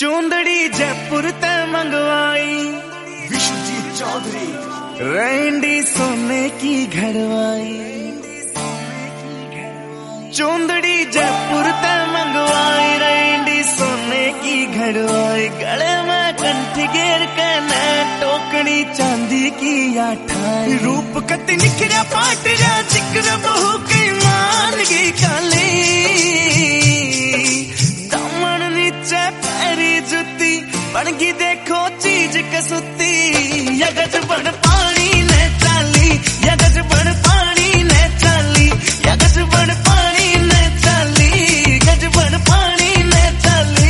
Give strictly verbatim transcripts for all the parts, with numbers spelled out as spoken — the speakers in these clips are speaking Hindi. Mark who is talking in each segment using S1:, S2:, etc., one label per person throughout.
S1: चूंदड़ी जयपुर ते मंगवाई
S2: विश्वजीत चौधरी।
S1: रैंडी सोने की घड़वाई, चूंदड़ी जयपुर ते मंगवाई, रैंडी सोने की घड़वाई। गले में कंठ घेर के न टोकनी चांदी की आठाई। रूप कति निखरा पाट जा चिकर बहू की मान की काली। दामन नीचे पैरी जुती बनगी देखो चीज कसुती। यगज बन पानी ने चाली, यगज बन पानी ने चाली, यगज बन पानी ने चाली, गज बन पानी ने चाली।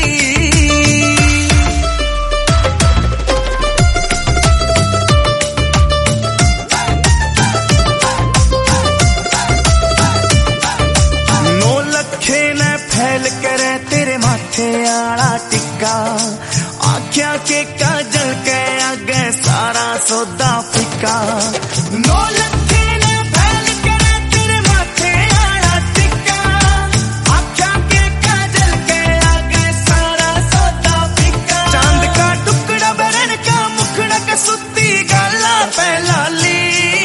S1: नौ लखे ने फैल करे तेरे माथे आला टिक्का। आख्या के काजल के आगे सारा सौदा फिका। नौ लखे ने फैल करे तेरे माथे आला टिक्का। आख्या के काजल के आगे सारा सौदा फिका। चांद का टुकड़ा बरन का मुखड़ा का सुती गाला पहलाली।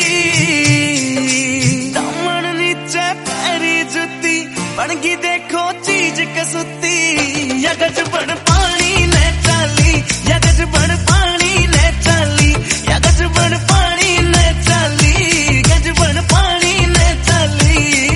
S1: दामन नीचे पैरी जुती बनगी देखो चीज कसुती। यगज बन पानी ने चाली, यगज बन पानी ने चाली, यगज बन पानी ने चाली, गज बन पानी ने चाली।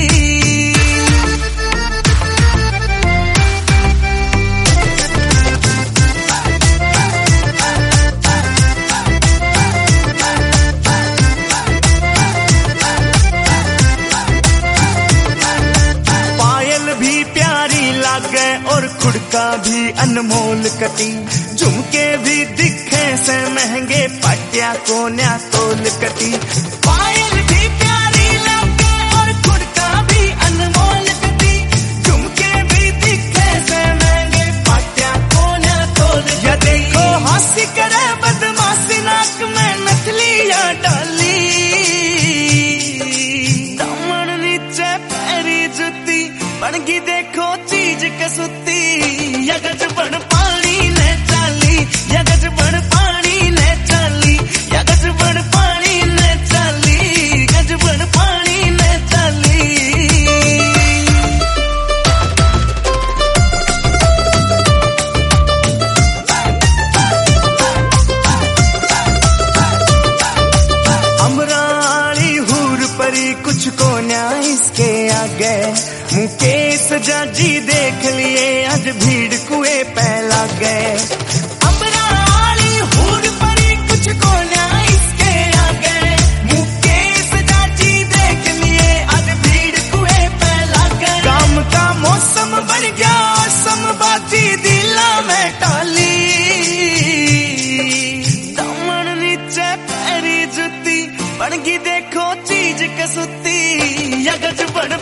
S1: पायल भी प्यारी लागे और खुड़का भी अनमोल कटी। झुमके भी दिखे से महंगे पटिया कोन्या तोल कटी। पायल भी प्यारी लागे और खुड़का भी अनमोल कटी। झुमके भी दिखे से महंगे पटिया कोन्या तोल। या देखो हंसी करे बदमाशी नाक में नथलियां डाली। दामन नीचे पैरी जुती बनगी देखो चीज कसुती। यगज बन पानी ने चाली, यगज बन पानी ने चाली, यगज बन पानी ने चाली, गज बन पानी ने चाली। अमराली हूर परी कुछ को न्याय इसके आगे। मुकेश जाजी देख लिए आज भीड़ कुएं पे लगे। अमराली हूर परी कुछ को न्याय इसके आगे। मुकेश जाजी देख लिए आज भीड़ कुएं पे लगे। काम का मौसम बन गया समबाजी दिला में टाली। दामन नीचे पैरी जुती बनगी देखो चीज कसुती। यगज बन